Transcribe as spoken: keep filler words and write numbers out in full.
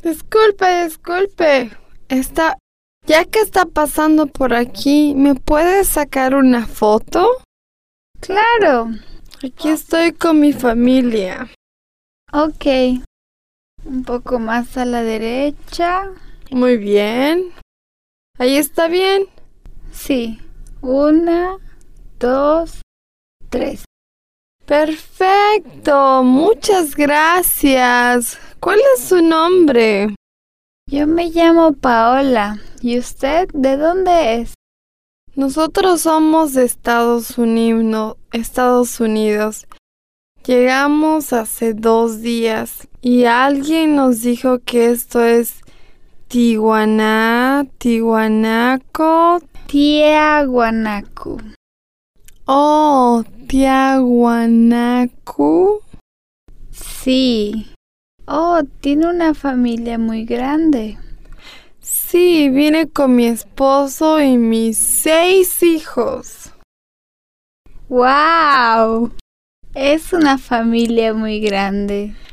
Disculpe, disculpe. Está... Ya que está pasando por aquí, ¿me puedes sacar una foto? Claro. Aquí estoy con mi familia. Ok. Un poco más a la derecha. Muy bien. ¿Ahí está bien? Sí. Una, dos, tres. Perfecto. Muchas gracias. ¿Cuál es su nombre? Yo me llamo Paola. ¿Y usted de dónde es? Nosotros somos de Estados Unidos, Estados Unidos. Llegamos hace dos días y alguien nos dijo que esto es Tijuana, Tijuanaco. Tiahuanaco. Oh, Tiahuanaco. Sí. Oh, tiene una familia muy grande. Sí, vine con mi esposo y mis seis hijos. ¡Wow! Es una familia muy grande.